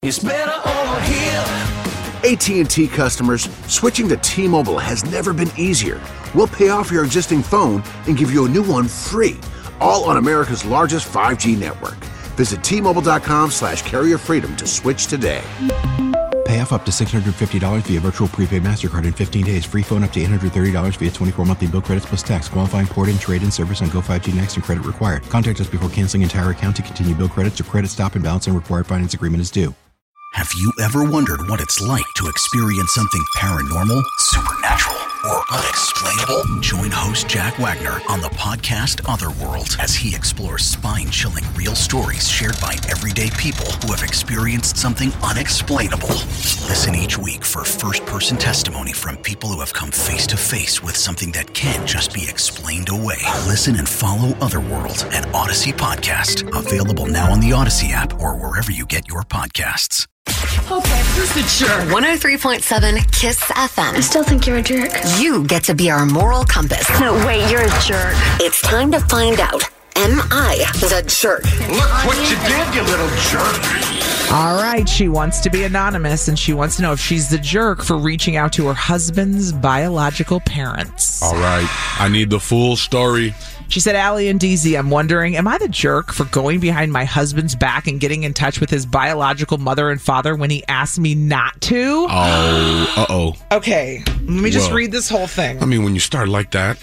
It's better over here. AT&T customers, switching to T-Mobile has never been easier. We'll pay off your existing phone and give you a new one free, all on America's largest 5G network. Visit T-Mobile.com/carrierfreedom to switch today. Pay off up to $650 via virtual prepaid MasterCard in 15 days. Free phone up to $830 via 24 monthly bill credits plus tax. Qualifying port and trade-in service on Go5G Next and credit required. Contact us before canceling entire account to continue bill credits or credit stop and balance and required finance agreement is due. Have you ever wondered what it's like to experience something paranormal, supernatural, or unexplainable? Join host Jack Wagner on the podcast Otherworld as he explores spine-chilling real stories shared by everyday people who have experienced something unexplainable. Listen each week for first-person testimony from people who have come face-to-face with something that can't just be explained away. Listen and follow Otherworld, an Odyssey podcast. Available now on the Odyssey app or wherever you get your podcasts. Okay, who's the jerk? 103.7 KISS FM. I still think you're a jerk. You get to be our moral compass. No, wait, you're a jerk. It's time to find out. Am I the jerk? Look what you did, you little jerk. All right, she wants to be anonymous, and she wants to know if she's the jerk for reaching out to her husband's biological parents. All right, I need the full story. She said, Allie and DZ, I'm wondering, am I the jerk for going behind my husband's back and getting in touch with his biological mother and father when he asked me not to? Oh, uh-oh. Okay, let me just read this whole thing. I mean, when you start like that.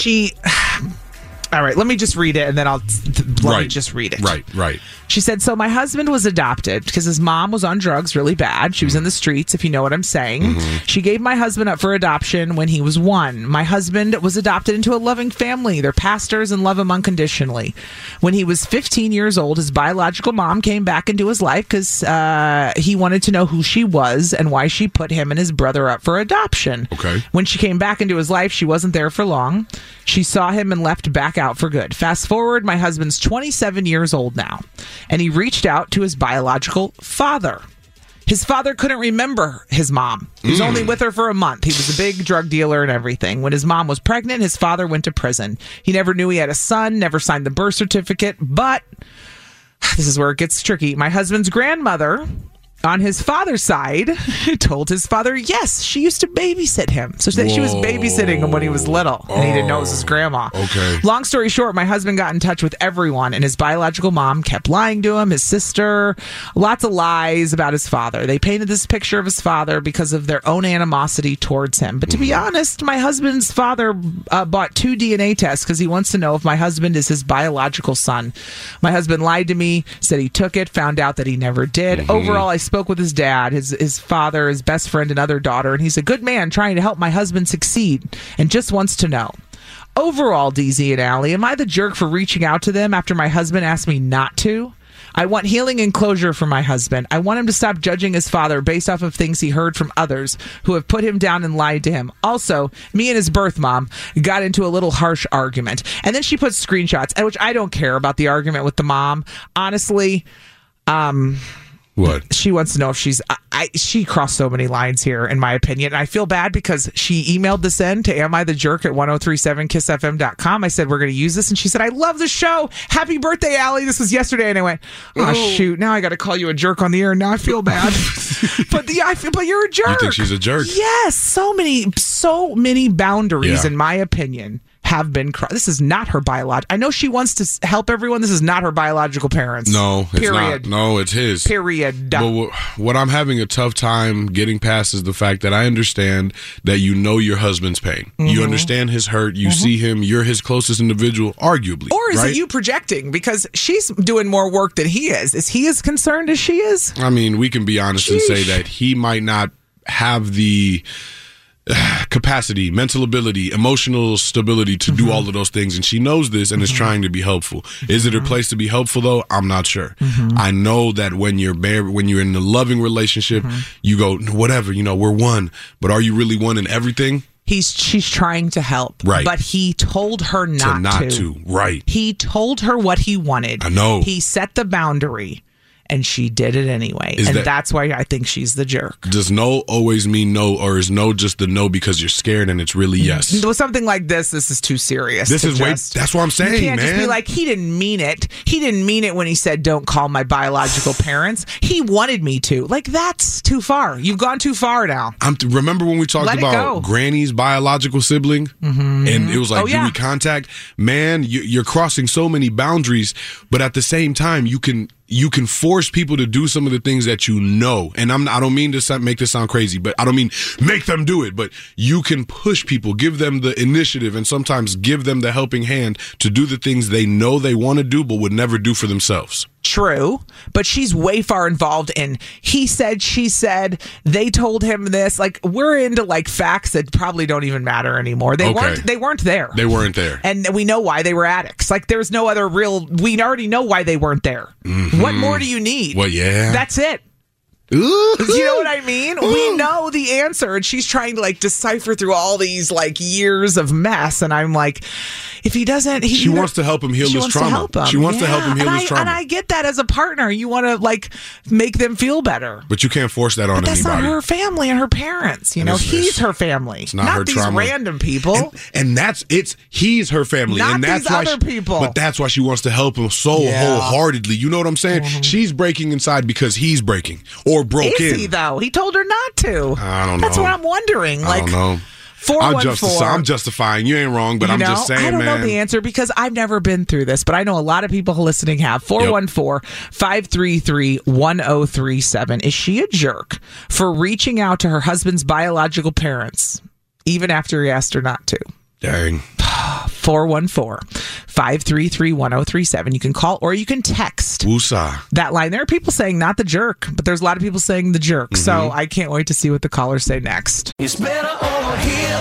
All right, let me just read it, and then let me just read it. Right. She said, so my husband was adopted because his mom was on drugs really bad. She was in the streets, if you know what I'm saying. Mm-hmm. She gave my husband up for adoption when he was 1. My husband was adopted into a loving family. They're pastors and love him unconditionally. When he was 15 years old, his biological mom came back into his life because he wanted to know who she was and why she put him and his brother up for adoption. Okay. When she came back into his life, she wasn't there for long. She saw him and left back out for good. Fast forward, my husband's 27 years old now, and he reached out to his biological father. His father couldn't remember his mom. He was only with her for a month. He was a big drug dealer and everything. When his mom was pregnant, his father went to prison. He never knew he had a son, never signed the birth certificate, but this is where it gets tricky. My husband's grandmother, on his father's side, told his father, yes, she used to babysit him. So she was babysitting him when he was little, and he didn't know it was his grandma. Okay. Long story short, my husband got in touch with everyone, and his biological mom kept lying to him, his sister, lots of lies about his father. They painted this picture of his father because of their own animosity towards him. But to be honest, my husband's father bought 2 DNA tests because he wants to know if my husband is his biological son. My husband lied to me, said he took it, found out that he never did. Overall, I spoke with his dad, his father, his best friend, and other daughter, and he's a good man trying to help my husband succeed and just wants to know. Overall, DZ and Allie, am I the jerk for reaching out to them after my husband asked me not to? I want healing and closure for my husband. I want him to stop judging his father based off of things he heard from others who have put him down and lied to him. Also, me and his birth mom got into a little harsh argument. And then she puts screenshots, which I don't care about the argument with the mom. Honestly, what? She wants to know if she crossed so many lines here, in my opinion. And I feel bad because she emailed this in to amithejerk@1037kissfm.com. I said, we're going to use this. And she said, I love the show. Happy birthday, Allie. This was yesterday. And I went, shoot. Now I got to call you a jerk on the air. Now I feel bad. but you're a jerk. You think she's a jerk? Yes. So many boundaries, in my opinion, have been crossed. This is not her biological. I know she wants to help everyone. This is not her biological parents. No, it's not. No, it's his. Period. But what I'm having a tough time getting past is the fact that I understand that you know your husband's pain. Mm-hmm. You understand his hurt. You see him. You're his closest individual, arguably. Or is it you projecting? Because she's doing more work than he is. Is he as concerned as she is? I mean, we can be honest and say that he might not have the capacity, mental ability, emotional stability to do all of those things, and she knows this and is trying to be helpful. Is it her place to be helpful though? I'm not sure. I know that when you're in a loving relationship, you go, whatever, we're one, but are you really one in everything? She's trying to help, right? But he told her not to. Right? He told her what he wanted. I know. He set the boundary. and she did it anyway. That's why I think she's the jerk. Does no always mean no, or is no just the no because you're scared and it's really yes? With something like this is too serious. That's what I'm saying, you can't man. just be like, he didn't mean it. He didn't mean it when he said, don't call my biological parents. He wanted me to. Like, that's too far. You've gone too far now. Remember when we talked about Granny's biological sibling? Mm-hmm. And it was like, do we contact? Man, you're crossing so many boundaries, but at the same time, you can force people to do some of the things that you know. And I don't mean to make this sound crazy, but I don't mean make them do it. But you can push people, give them the initiative, and sometimes give them the helping hand to do the things they know they want to do, but would never do for themselves. True, but she's way far involved in he said, she said, they told him this. Like, we're into like facts that probably don't even matter anymore. They weren't there. They weren't there. And we know why they were addicts. Like, there's no other we already know why they weren't there. Mm-hmm. What more do you need? Well, yeah. That's it. Ooh. You know what I mean? Ooh. We know the answer, and she's trying to like decipher through all these like years of mess. And I'm like, if he doesn't, she wants to help him heal his trauma. She wants to help him heal his trauma. And I get that as a partner. You want to like make them feel better, but you can't force that on anybody. That's not her family and her parents. You know, he's her family. It's not her these trauma. Random people. And he's her family. Not and that's these other people. But that's why she wants to help him so wholeheartedly. You know what I'm saying? Mm-hmm. She's breaking inside because he's breaking or broke in. Is he though? He told her not to. I don't know. That's what I'm wondering. I don't know. 414. I'm justifying. You ain't wrong, but I'm just saying, man. I don't know the answer because I've never been through this, but I know a lot of people listening have. 414-533-1037. Is she a jerk for reaching out to her husband's biological parents, even after he asked her not to? Dang. 414-533-1037. You can call or you can text that line. There are people saying not the jerk, but there's a lot of people saying the jerk. Mm-hmm. So I can't wait to see what the callers say next. It's better over here.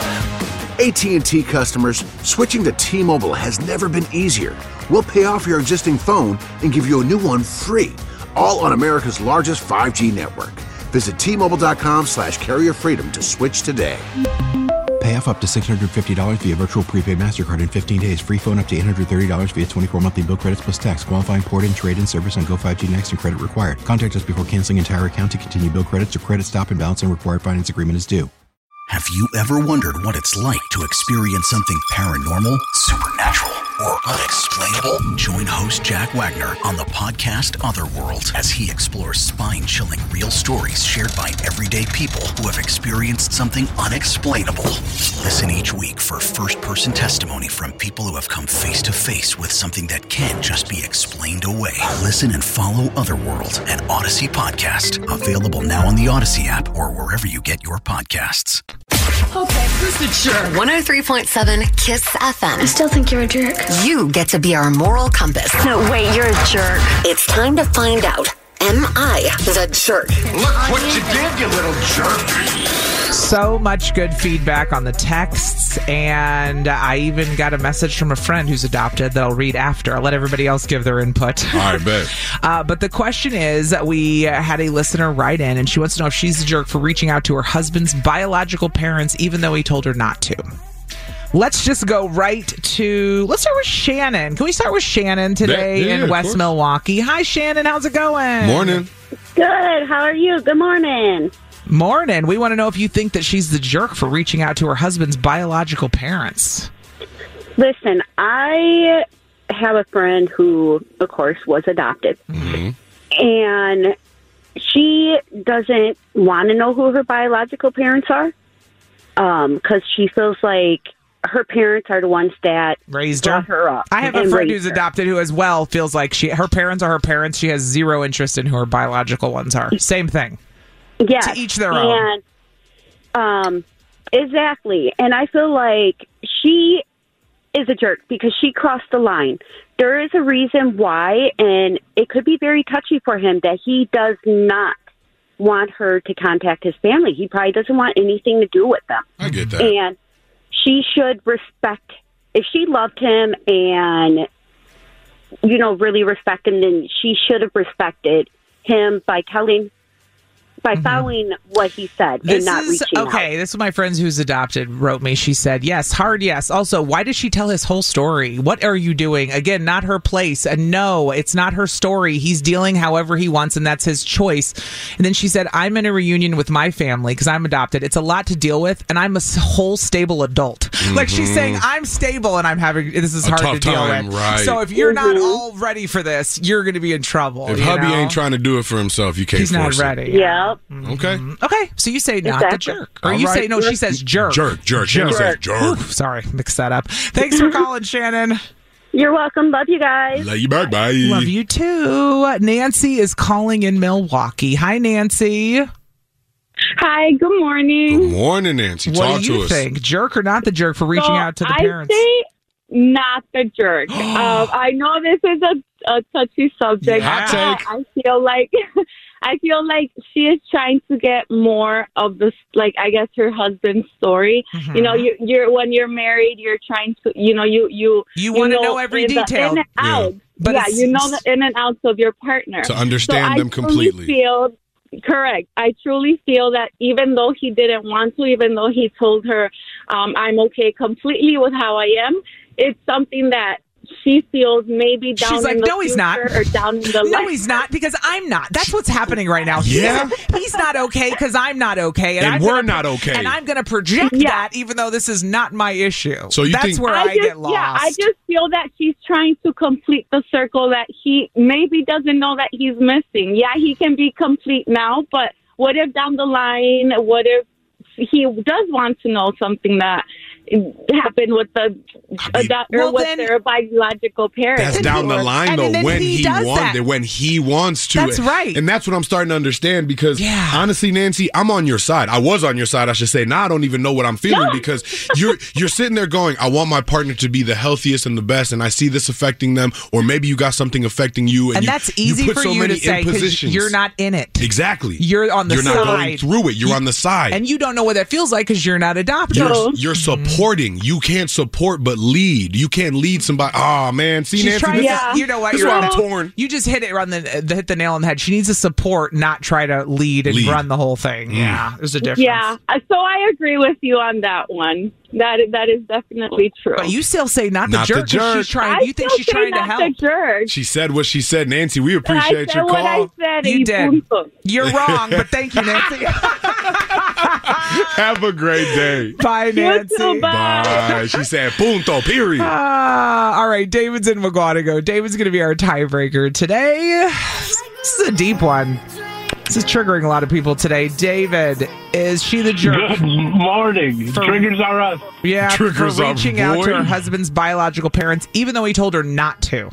AT&T customers, switching to T-Mobile has never been easier. We'll pay off your existing phone and give you a new one free, all on America's largest 5G network. Visit T-Mobile.com/carrierfreedom to switch today. Pay off up to $650 via virtual prepaid MasterCard in 15 days. Free phone up to $830 via 24 monthly bill credits plus tax. Qualifying port-in, trade-in service on Go5G Next and credit required. Contact us before canceling entire account to continue bill credits or credit stop and balance and required finance agreement is due. Have you ever wondered what it's like to experience something paranormal, supernatural, or unexplainable? Join host Jack Wagner on the podcast Otherworld as he explores spine-chilling real stories shared by everyday people who have experienced something unexplainable. Listen each week for first-person testimony from people who have come face-to-face with something that can't just be explained away. Listen and follow Otherworld, an Odyssey podcast. Available now on the Odyssey app or wherever you get your podcasts. Okay, who's the jerk? 103.7 KISS FM. I still think you're a jerk. You get to be our moral compass. No, wait, you're a jerk. It's time to find out. Am I the jerk? Look what you did, you little jerk. So much good feedback on the texts, and I even got a message from a friend who's adopted that I'll read after. I'll let everybody else give their input. All right, bet. But the question is, we had a listener write in, and she wants to know if she's the jerk for reaching out to her husband's biological parents, even though he told her not to. Let's just go let's start with Shannon. Can we start with Shannon today in West Milwaukee? Hi, Shannon. How's it going? Morning. Good. How are you? Good morning. Morning. We want to know if you think that she's the jerk for reaching out to her husband's biological parents. Listen, I have a friend who, of course, was adopted. Mm-hmm. And she doesn't want to know who her biological parents are because she feels like her parents are the ones that raised her. Brought her up. I have a friend who's adopted who as well feels like her parents are her parents. She has zero interest in who her biological ones are. Same thing. Yeah. To each their own. Exactly. And I feel like she is a jerk because she crossed the line. There is a reason why, and it could be very touchy for him that he does not want her to contact his family. He probably doesn't want anything to do with them. I get that. And she should respect, if she loved him and, really respect him, then she should have respected him by telling by following what he said and not reaching out. Okay, this is my friend who's adopted wrote me. She said, yes, hard yes. Also, why did she tell his whole story? What are you doing? Again, not her place. And no, it's not her story. He's dealing however he wants, and that's his choice. And then she said, I'm in a reunion with my family because I'm adopted. It's a lot to deal with, and I'm a whole stable adult. Like she's saying, I'm stable, and I'm having this is hard to deal with. Right. So if you're not all ready for this, you're going to be in trouble. If hubby ain't trying to do it for himself, you can't He's force not ready. it. Yep. Okay. Okay, so you say not the jerk. Or you say, no, she says jerk. Jerk. Shannon says jerk. Oof, sorry, mixed that up. Thanks for calling, Shannon. You're welcome. Love you guys. Love you back. Bye. Love you too. Nancy is calling in Milwaukee. Hi, Nancy. Hi, good morning. Good morning, Nancy. What Talk do you to us. think? Jerk or not the jerk for reaching out to the parents? I say not the jerk. I know this is a touchy subject. Hot take. I feel like she is trying to get more of this, like, I guess her husband's story. Mm-hmm. You know, you're when you're married, you're trying to, you want to know every detail. In and out. Yeah, you know the in and outs of your partner. To understand them completely. Correct. I truly feel that even though he didn't want to, even though he told her, I'm okay completely with how I am, it's something that she feels maybe down She's like, in the no, he's not. future or down in the No, life. he's not, because I'm not. That's what's happening right now. Yeah. He's not okay because I'm not okay. And we're not okay. And I'm going to project that even though this is not my issue. So that's where I get lost. Yeah, I just feel that she's trying to complete the circle that he maybe doesn't know that he's missing. Yeah, he can be complete now, but what if down the line, what if he does want to know something that happened with their biological parents? That's down the line, though, when he wants to. That's right. And that's what I'm starting to understand because, honestly, Nancy, I'm on your side. I was on your side, I should say. Now I don't even know what I'm feeling because you're sitting there going, I want my partner to be the healthiest and the best, and I see this affecting them, or maybe you got something affecting you. And that's easy for you to say because you're not in it. Exactly. You're on the side. You're not going through it. You're on the side. And you don't know what that feels like because you're not adopted. You're supporting. You can't support but lead. You can't lead somebody. Oh man, see, She's Nancy, you know what? This is why I'm torn. You just hit it on hit the nail on the head. She needs to support, not try to lead and run the whole thing. Yeah, there's a difference. Yeah, so I agree with you on that one. That is definitely true. But you still say not the jerk. She's trying. You think she's trying to help? The jerk. She said what she said, Nancy. We appreciate your call. I said, you did. You're wrong, but thank you, Nancy. Have a great day. Bye, Nancy. You too, bye. She said punto, period. All right, David's in McGuanago. David's going to be our tiebreaker today. This is a deep one. This is triggering a lot of people today. David, is she the jerk? Good morning. Triggers are us. Yeah, Triggers for reaching are out to her boy. husband's biological parents, even though he told her not to.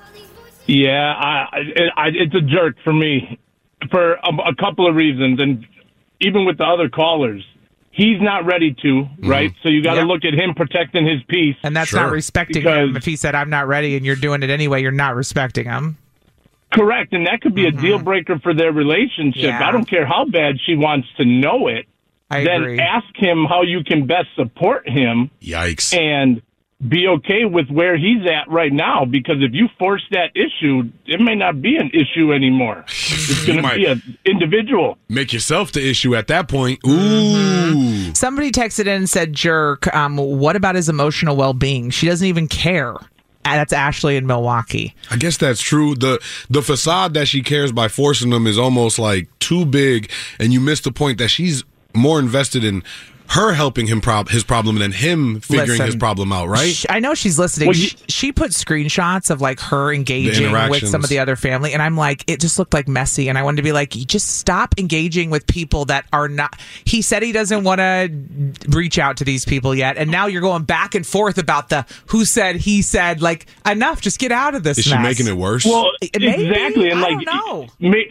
Yeah, it's a jerk for me for a couple of reasons. And even with the other callers, he's not ready to, right? So you got to look at him protecting his peace. And that's not respecting him. If he said, I'm not ready, and you're doing it anyway, you're not respecting him. Correct, and that could be a deal breaker for their relationship. Yeah. I don't care how bad she wants to know it. I then agree. ask him how you can best support him. Yikes. And be okay with where he's at right now, because if you force that issue, it may not be an issue anymore. It's going to be an individual. Make yourself the issue at that point. Ooh. Somebody texted in and said, jerk, what about his emotional well-being? She doesn't even care. That's Ashley in Milwaukee. I guess that's true. The facade that she cares by forcing them is almost like too big, and you miss the point that she's more invested in her helping him his problem than him figuring his problem out, right? I know she's listening. Well, she put screenshots of like her engaging with some of the other family, and I'm like, it just looked like messy, and I wanted to be like, you just stop engaging with people that are not. He said he doesn't want to reach out to these people yet, and now you're going back and forth about the who said, he said. Like, enough, just get out of this. Is she making it worse? Well, maybe, exactly, and I like, don't know.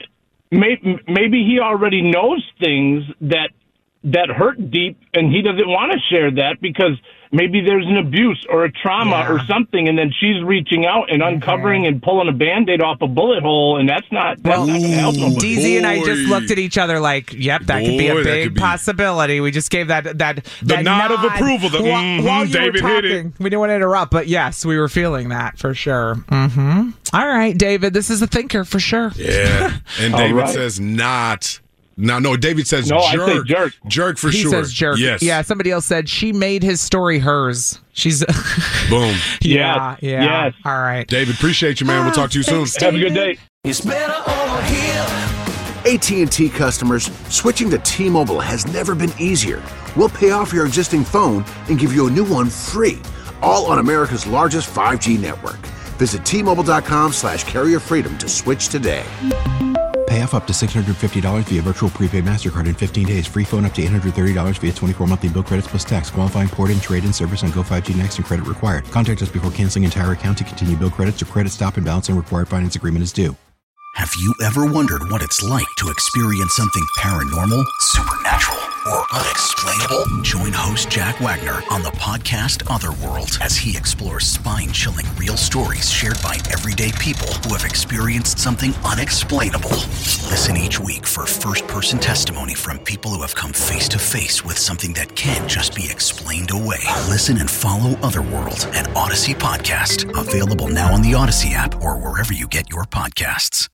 Maybe he already knows things that hurt deep, and he doesn't want to share that because maybe there's an abuse or a trauma or something, and then she's reaching out and uncovering and pulling a Band-Aid off a bullet hole, and that's not going to help nobody. DZ and I just looked at each other like, yep, that could be a big possibility. We just gave that nod of approval. While you David were hit talking. it. We didn't want to interrupt, but yes, we were feeling that for sure. Mm-hmm. All right, David, this is a thinker for sure. Yeah, and David says not No, David says No, jerk. I say jerk. Jerk for He sure. says jerk. Yes. Yeah, somebody else said she made his story hers. She's Boom. yeah. Yes. All right. David, appreciate you, man. We'll talk to you soon. Thanks, Have a good day. It's better over here. AT&T customers, switching to T-Mobile has never been easier. We'll pay off your existing phone and give you a new one free, all on America's largest 5G network. Visit T-Mobile.com/carrierfreedom to switch today. Pay off up to $650 via virtual prepaid MasterCard in 15 days. Free phone up to $830 via 24 monthly bill credits plus tax. Qualifying port-in, trade-in service on Go 5G Next and credit required. Contact us before canceling entire account to continue bill credits or credit stop and balance and required finance agreement is due. Have you ever wondered what it's like to experience something paranormal, supernatural, or unexplainable? Join host Jack Wagner on the podcast Otherworld as he explores spine-chilling real stories shared by everyday people who have experienced something unexplainable. Listen each week for first-person testimony from people who have come face-to-face with something that can't just be explained away. Listen and follow Otherworld, an Odyssey podcast, available now on the Odyssey app or wherever you get your podcasts.